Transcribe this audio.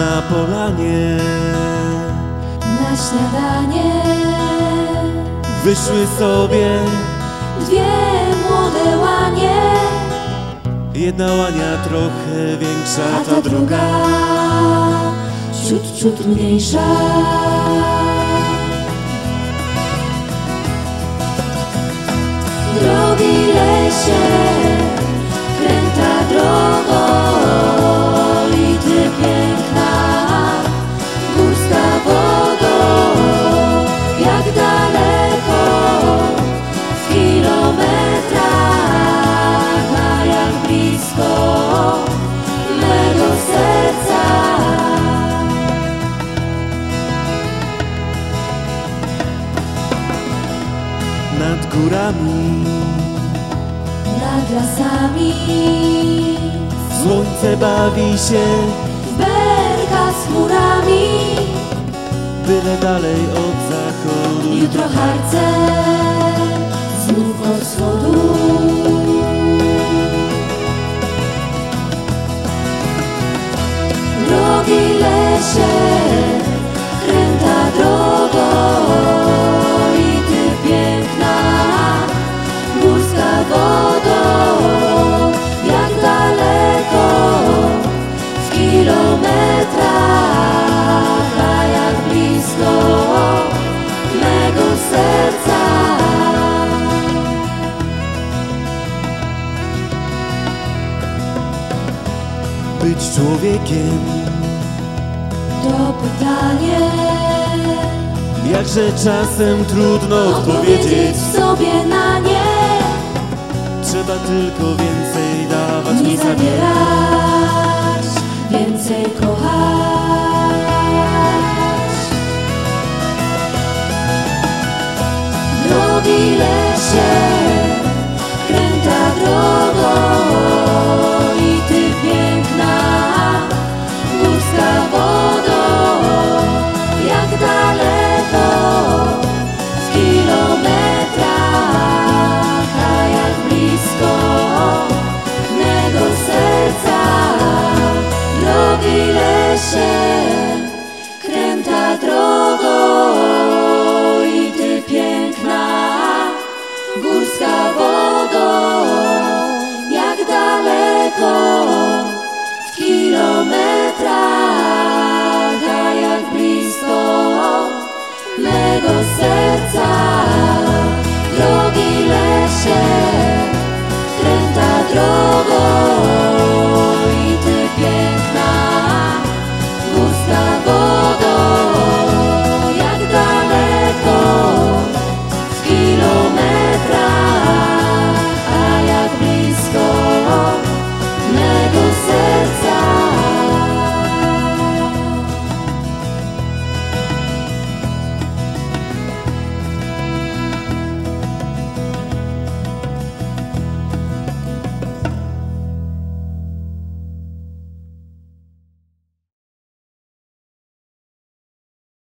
na polanie. Na śniadanie Wyszły sobie dwie młode łanie, jedna łania trochę większa, a ta druga ciut mniejsza. Drogi lesie, kręta drogo, i ty piękna, górska wodo, jak daleko w kilometrach, a jak blisko mego serca. Nad górami, Nad lasami słońce bawi się, w berka z chmurami, byle dalej od zachodu. jutro harce znów od wschodu. Drogi lesie, kręta drogo, i ty piękna, górska wodo, jak daleko w kilometrach, a jak blisko mego serca. Być człowiekiem, To pytanie jakże czasem trudno odpowiedzieć odpowiedzieć. w sobie na nie. Trzeba tylko więcej dawać Nie niż zabierać. zabierać, więcej kochać. Drogi lesie,